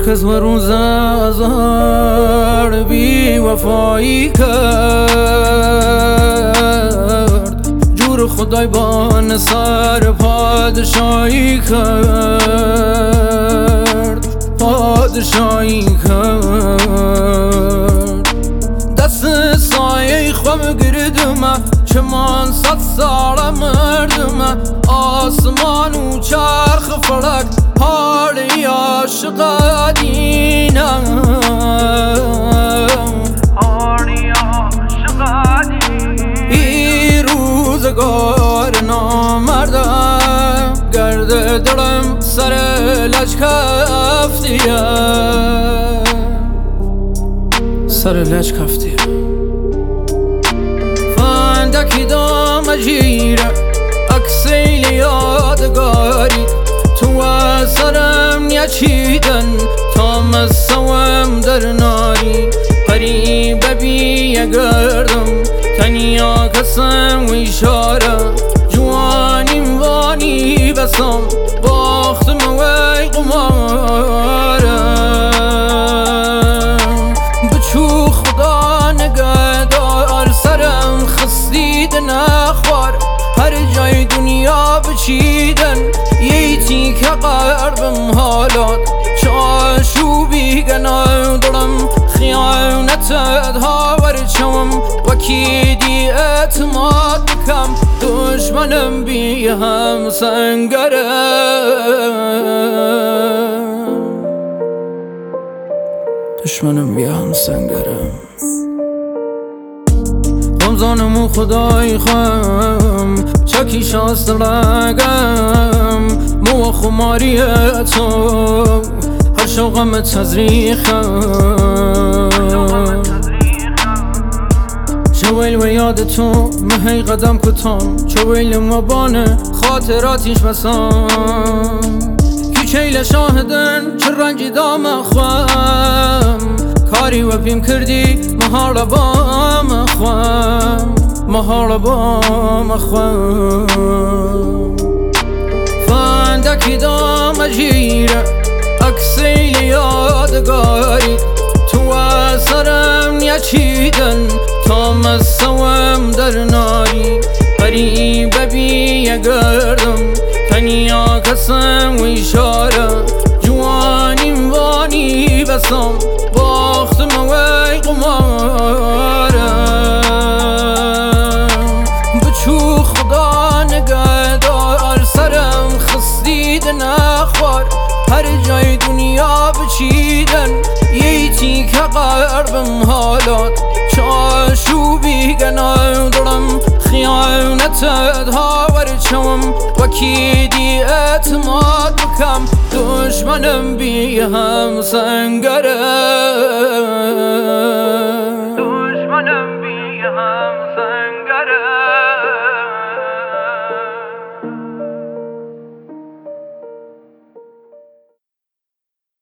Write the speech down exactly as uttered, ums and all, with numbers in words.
کس و روز ازار بی وفایی کرد، جور خدای بان سر پادشاهی کرد، پادشاهی کرد. دست سایه خواب گردمه چمان صد ساله مردمه، آسمان و چرخ فلک حالی عاشق دینه، حالی عاشق دینه. ای روزگار نامرده گرد دلم سر لجکفتیه، سر لجکفتیه. فندکی دام جیره اکسیل یادگاری، تو سرم نچیدن تا مسوم در ناری. قریب بی گردم تنیا کسم و اشاره، جوانیم وانی بسم باختم وی قمارم. بچو خدا نگهدار سرم خستید نخوار، هر جای دنیا بچیدن یه که قربم حالات. چاشوبی گناه دلم خیانتت هاور چوم، وکی دی اعتماد بکم دشمنم بی هم سنگرم، دشمنم بی هم سنگرم. غمزانمو خدای خم چکی شاست لگم، مو خماری تو هر شوقم تزریخم. چویل و یاد تو مهی قدم کتام، چویل مبانه خاطراتیش بسام. کیچیل شاهدن چه رنجی دام خوام، کاری و پیم کردی مهار بام خوام، مهار بام خوام. فندکی دام جیره اکسیل یادگاری، تو سرم نچیدن تا مسوم در ناری. قریب بی گردم تنیا کسم و اشاره، جوانیم وانی بسم باختم وی قمارم. بچو خدا نگهدار سرم خستید نخوار، هر جای دنیا بچیدن یه که قربم حالات. چاشوبی گناه دلم خیانتت هاور چوم، وکی دی اعتماد بکم دشمنم بی هم سنگرم.